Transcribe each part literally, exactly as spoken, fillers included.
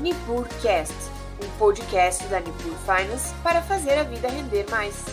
NipurCast, um podcast da Nipur Finance para fazer a vida render mais.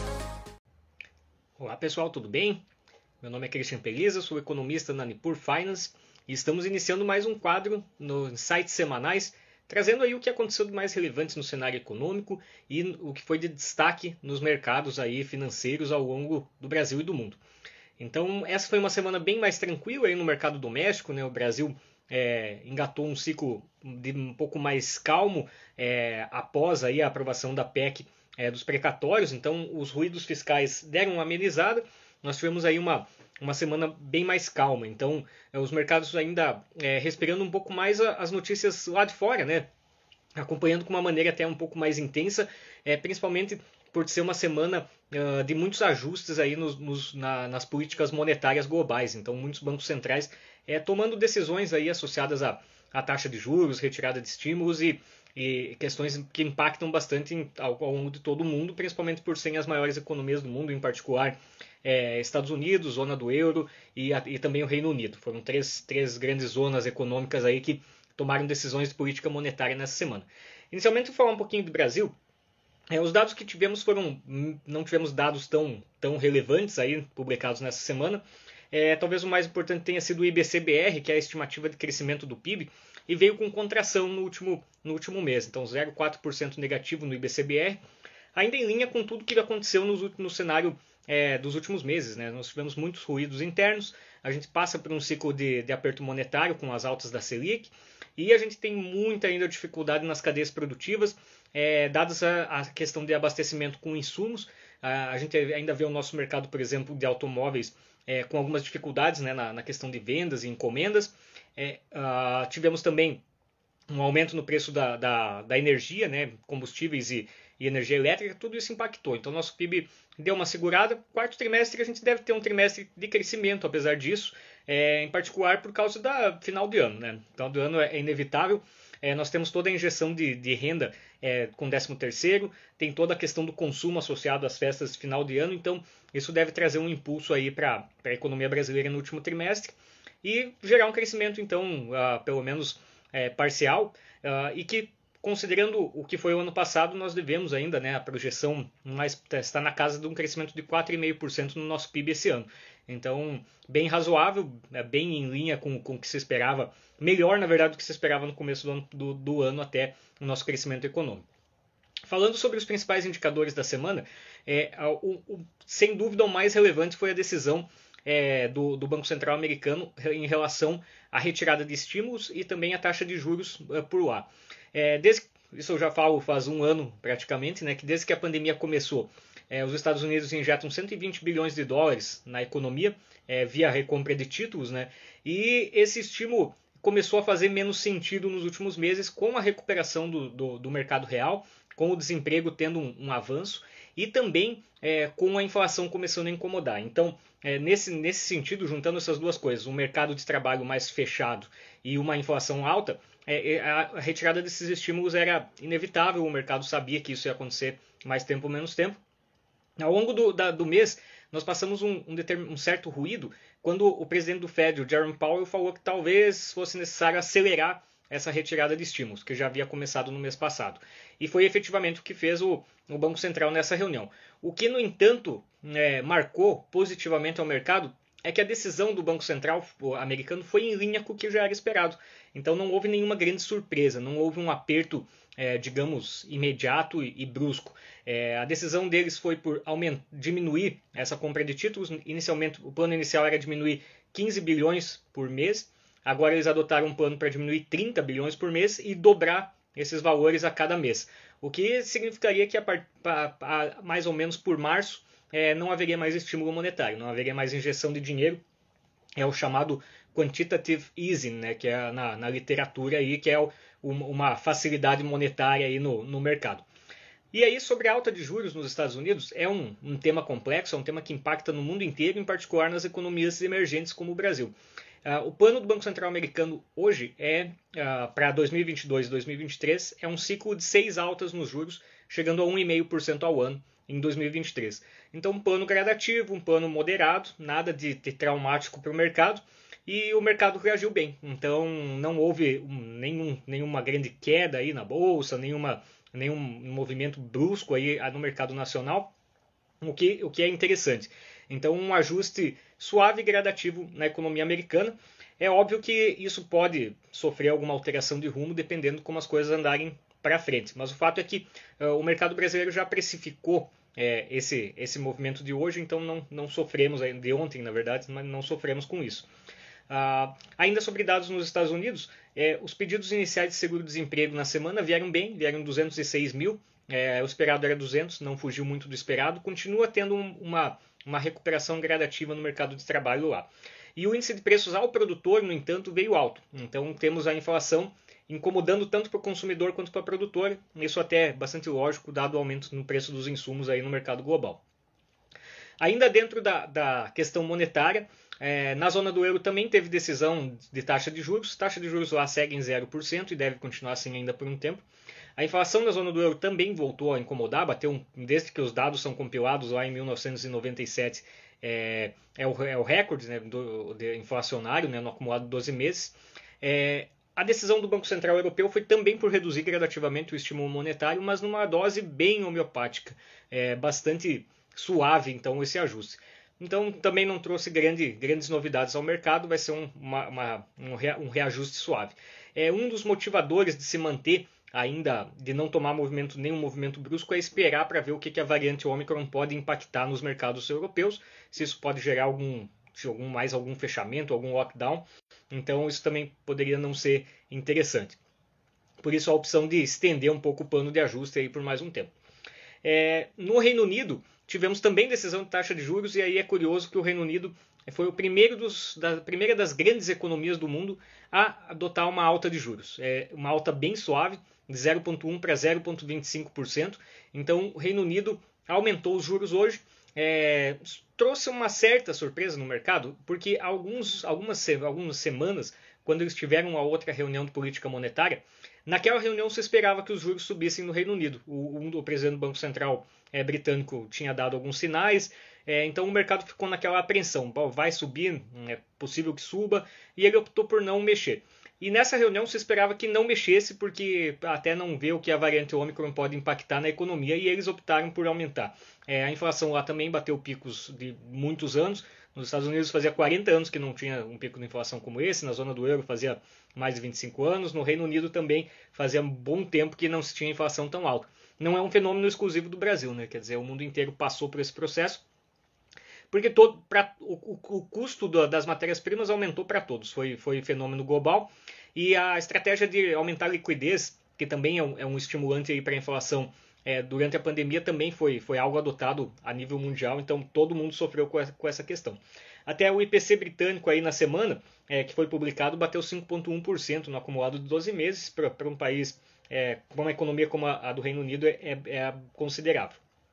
Olá pessoal, tudo bem? Meu nome é Christian Peliza, sou economista na Nipur Finance e estamos iniciando mais um quadro nos Insights Semanais, trazendo aí o que aconteceu de mais relevante no cenário econômico e o que foi de destaque nos mercados aí financeiros ao longo do Brasil e do mundo. Então essa foi uma semana bem mais tranquila aí no mercado doméstico, né? O Brasil é, engatou um ciclo de um pouco mais calmo é, após aí a aprovação da P E C é, dos precatórios, então os ruídos fiscais deram uma amenizada, nós tivemos aí uma, uma semana bem mais calma, então é, os mercados ainda é, respirando um pouco mais a, as notícias lá de fora, né? Acompanhando com uma maneira até um pouco mais intensa, é, principalmente por ser uma semana uh, de muitos ajustes aí nos, nos, na, nas políticas monetárias globais. Então, muitos bancos centrais é, tomando decisões aí associadas à, à taxa de juros, retirada de estímulos e, e questões que impactam bastante em, ao, ao longo de todo o mundo, principalmente por serem as maiores economias do mundo, em particular é, Estados Unidos, zona do euro e, a, e também o Reino Unido. Foram três, três grandes zonas econômicas aí que tomaram decisões de política monetária nessa semana. Inicialmente, vou falar um pouquinho do Brasil. É, os dados que tivemos foram, não tivemos dados tão, tão relevantes aí publicados nessa semana. É, talvez o mais importante tenha sido o I B C B R, que é a estimativa de crescimento do P I B, e veio com contração no último, no último mês. Então zero vírgula quatro por cento negativo no I B C B R, ainda em linha com tudo que aconteceu no, no cenário é, dos últimos meses, né? Nós tivemos muitos ruídos internos, a gente passa por um ciclo de, de aperto monetário com as altas da Selic, e a gente tem muita ainda dificuldade nas cadeias produtivas, é, dadas a, a questão de abastecimento com insumos. A, a gente ainda vê o nosso mercado, por exemplo, de automóveis é, com algumas dificuldades, né, na, na questão de vendas e encomendas. É, a, tivemos também um aumento no preço da, da, da energia, né, combustíveis e, e energia elétrica, tudo isso impactou. Então, nosso P I B deu uma segurada. Quarto trimestre, a gente deve ter um trimestre de crescimento, apesar disso, é, em particular por causa da final de ano. Né? Final do ano é, é inevitável. É, nós temos toda a injeção de, de renda é, com décimo terceiro, tem toda a questão do consumo associado às festas de final de ano, então isso deve trazer um impulso aí para a economia brasileira no último trimestre e gerar um crescimento, então, uh, pelo menos é, parcial, uh, e que, considerando o que foi o ano passado, nós devemos ainda, né, a projeção mais, está na casa de um crescimento de quatro vírgula cinco por cento no nosso P I B esse ano. Então, bem razoável, bem em linha com, com o que se esperava, melhor, na verdade, do que se esperava no começo do ano, do, do ano até o nosso crescimento econômico. Falando sobre os principais indicadores da semana, é, o, o, sem dúvida o mais relevante foi a decisão é, do, do Banco Central americano em relação à retirada de estímulos e também a taxa de juros é, por lá. É, desde, isso eu já falo faz um ano praticamente, né, que desde que a pandemia começou, é, os Estados Unidos injetam cento e vinte bilhões de dólares na economia é, via recompra de títulos, né, e esse estímulo começou a fazer menos sentido nos últimos meses com a recuperação do, do, do mercado real, com o desemprego tendo um, um avanço e também é, com a inflação começando a incomodar. Então, é, nesse, nesse sentido, juntando essas duas coisas, um mercado de trabalho mais fechado e uma inflação alta, é, a retirada desses estímulos era inevitável, o mercado sabia que isso ia acontecer mais tempo ou menos tempo. Ao longo do, da, do mês, nós passamos um, um, um certo ruído quando o presidente do Fed, o Jerome Powell, falou que talvez fosse necessário acelerar essa retirada de estímulos, que já havia começado no mês passado. E foi efetivamente o que fez o, o Banco Central nessa reunião. O que, no entanto, é, marcou positivamente ao mercado é que a decisão do Banco Central americano foi em linha com o que já era esperado. Então não houve nenhuma grande surpresa, não houve um aperto, é, digamos, imediato e, e brusco. É, a decisão deles foi por aumentar, diminuir essa compra de títulos. Inicialmente, o plano inicial era diminuir quinze bilhões por mês. Agora eles adotaram um plano para diminuir trinta bilhões por mês e dobrar esses valores a cada mês. O que significaria que a, a, a, mais ou menos por março é, não haveria mais estímulo monetário, não haveria mais injeção de dinheiro. É o chamado quantitative easing, né, que é na, na literatura aí, que é o, uma facilidade monetária aí no, no mercado. E aí, sobre a alta de juros nos Estados Unidos, é um, um tema complexo, é um tema que impacta no mundo inteiro, em particular nas economias emergentes como o Brasil. Uh, o plano do Banco Central americano hoje é, uh, para dois mil e vinte e dois e dois mil e vinte e três, é um ciclo de seis altas nos juros, chegando a um vírgula cinco por cento ao ano em dois mil e vinte e três. Então, um plano gradativo, um plano moderado, nada de, de traumático para o mercado. e o mercado reagiu bem. Então não houve nenhum, nenhuma grande queda aí na bolsa, nenhuma, nenhum movimento brusco aí no mercado nacional, o que, o que é interessante. Então um ajuste suave e gradativo na economia americana. É óbvio que isso pode sofrer alguma alteração de rumo dependendo de como as coisas andarem para frente. Mas o fato é que uh, o mercado brasileiro já precificou é, esse, esse movimento de hoje, então não, não sofremos, de ontem na verdade, mas não sofremos com isso. Uh, ainda sobre dados nos Estados Unidos, é, os pedidos iniciais de seguro-desemprego na semana vieram bem, vieram duzentos e seis mil, é, o esperado era duzentos, não fugiu muito do esperado, continua tendo um, uma, uma recuperação gradativa no mercado de trabalho lá. E o índice de preços ao produtor, no entanto, veio alto. Então temos a inflação incomodando tanto para o consumidor quanto para o produtor. Isso até é bastante lógico, dado o aumento no preço dos insumos aí no mercado global. Ainda dentro da, da questão monetária, é, na zona do euro também teve decisão de taxa de juros. Taxa de juros lá segue em zero por cento e deve continuar assim ainda por um tempo. A inflação na zona do euro também voltou a incomodar, bateu um, desde que os dados são compilados lá em mil novecentos e noventa e sete, é, é, o, é o recorde, né, do, de inflacionário, né, no acumulado de doze meses. É, a decisão do Banco Central Europeu foi também por reduzir gradativamente o estímulo monetário, mas numa dose bem homeopática, é, bastante suave então esse ajuste. Então também não trouxe grande, grandes novidades ao mercado, vai ser um, uma, uma, um reajuste suave. É, um dos motivadores de se manter ainda, de não tomar movimento, nenhum movimento brusco, é esperar para ver o que, que a variante Omicron pode impactar nos mercados europeus, se isso pode gerar algum, algum mais algum fechamento, algum lockdown. Então isso também poderia não ser interessante. Por isso a opção de estender um pouco o plano de ajuste aí por mais um tempo. É, no Reino Unido, tivemos também decisão de taxa de juros, e aí é curioso que o Reino Unido foi o primeiro dos, da primeira das grandes economias do mundo a adotar uma alta de juros. É uma alta bem suave, de zero vírgula um por cento para zero vírgula vinte e cinco por cento. Então o Reino Unido aumentou os juros hoje. É, trouxe uma certa surpresa no mercado, porque alguns, algumas, algumas semanas, quando eles tiveram a outra reunião de política monetária, naquela reunião se esperava que os juros subissem no Reino Unido. O, um, o presidente do Banco Central é, britânico tinha dado alguns sinais, é, então o mercado ficou naquela apreensão, vai subir, é possível que suba, e ele optou por não mexer. E nessa reunião se esperava que não mexesse, porque até não vê o que a variante Omicron pode impactar na economia, e eles optaram por aumentar. É, a inflação lá também bateu picos de muitos anos. Nos Estados Unidos fazia quarenta anos que não tinha um pico de inflação como esse, na zona do euro fazia mais de vinte e cinco anos, no Reino Unido também fazia um bom tempo que não se tinha inflação tão alta. Não é um fenômeno exclusivo do Brasil, né? Quer dizer, o mundo inteiro passou por esse processo, porque todo, pra, o, o custo da, das matérias-primas aumentou para todos, foi, foi fenômeno global, e a estratégia de aumentar a liquidez, que também é um, é um estimulante para a inflação, é, durante a pandemia também foi, foi algo adotado a nível mundial, então todo mundo sofreu com essa, com essa questão. Até o I P C britânico aí na semana, é, que foi publicado, bateu cinco vírgula um por cento no acumulado de doze meses, para um país, é, com uma economia como a, a do Reino Unido, é, é, é considerável.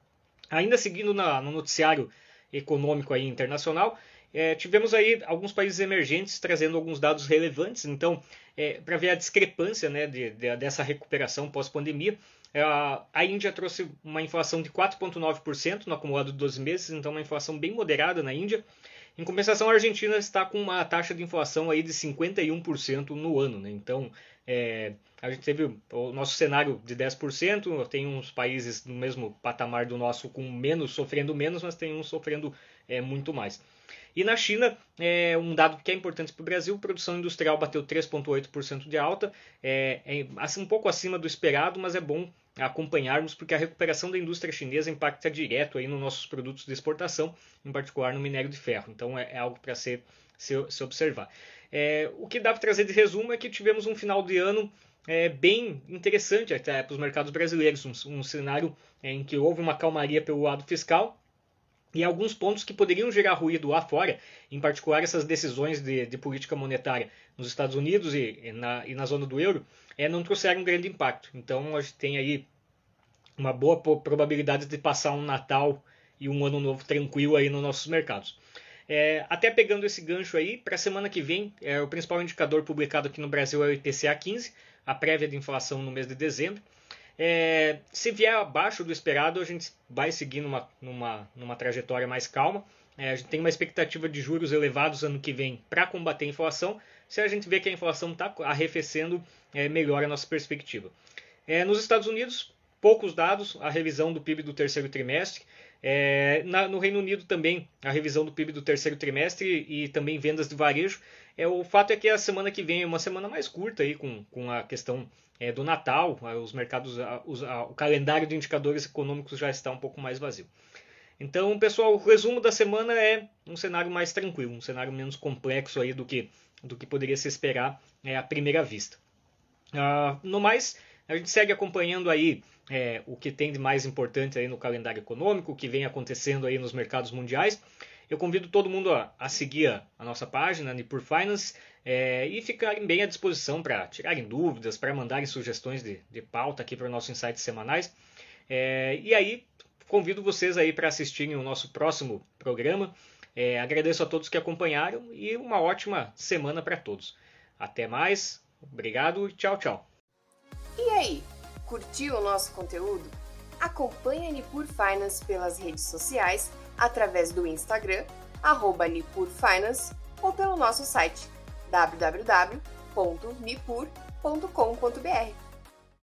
Ainda seguindo na, no noticiário econômico aí internacional, é, tivemos aí alguns países emergentes trazendo alguns dados relevantes. Então, é, para ver a discrepância, né, de, de, dessa recuperação pós-pandemia, é, a Índia trouxe uma inflação de quatro vírgula nove por cento no acumulado de doze meses, então uma inflação bem moderada na Índia. Em compensação, a Argentina está com uma taxa de inflação aí de cinquenta e um por cento no ano, né? Então, é, a gente teve o nosso cenário de dez por cento, tem uns países no mesmo patamar do nosso com menos, sofrendo menos, mas tem uns sofrendo é, muito mais. E na China, é, um dado que é importante para o Brasil, produção industrial bateu três vírgula oito por cento de alta, é, é assim, um pouco acima do esperado, mas é bom acompanharmos, porque a recuperação da indústria chinesa impacta direto aí nos nossos produtos de exportação, em particular no minério de ferro. Então é, é algo para se, se, se observar. É, o que dá para trazer de resumo é que tivemos um final de ano é, bem interessante até para os mercados brasileiros, um, um cenário em que houve uma calmaria pelo lado fiscal, e alguns pontos que poderiam gerar ruído lá fora, em particular essas decisões de, de política monetária nos Estados Unidos e, e, na, e na zona do euro, é, não trouxeram um grande impacto. Então a gente tem aí uma boa probabilidade de passar um Natal e um Ano Novo tranquilo aí nos nossos mercados. É, até pegando esse gancho aí, para a semana que vem, é, o principal indicador publicado aqui no Brasil é o I P C A quinze, a prévia de inflação no mês de dezembro. É, se vier abaixo do esperado, a gente vai seguir numa, numa, numa trajetória mais calma. É, a gente tem uma expectativa de juros elevados ano que vem para combater a inflação. Se a gente vê que a inflação está arrefecendo, é, melhora a nossa perspectiva. É, nos Estados Unidos, poucos dados, a revisão do P I B do terceiro trimestre. É, na, no Reino Unido também, a revisão do P I B do terceiro trimestre e, e também vendas de varejo. É, o fato é que a semana que vem é uma semana mais curta aí, com, com a questão é, do Natal. Os mercados, a, os, a, o calendário de indicadores econômicos já está um pouco mais vazio. Então, pessoal, o resumo da semana é um cenário mais tranquilo, um cenário menos complexo aí do que, do que poderia se esperar é, à primeira vista. Uh, no mais, a gente segue acompanhando aí é, o que tem de mais importante aí no calendário econômico, o que vem acontecendo aí nos mercados mundiais. Eu convido todo mundo a, a seguir a, a nossa página, Nipur Finance, é, e ficarem bem à disposição para tirarem dúvidas, para mandarem sugestões de, de pauta aqui para os nossos insights semanais. É, e aí, convido vocês aí para assistirem o nosso próximo programa. É, agradeço a todos que acompanharam e uma ótima semana para todos. Até mais, obrigado e tchau, tchau. E aí, curtiu o nosso conteúdo? Acompanhe a Nipur Finance pelas redes sociais, através do Instagram, arroba Nipur Finance, ou pelo nosso site, w w w ponto nipur ponto com ponto b r.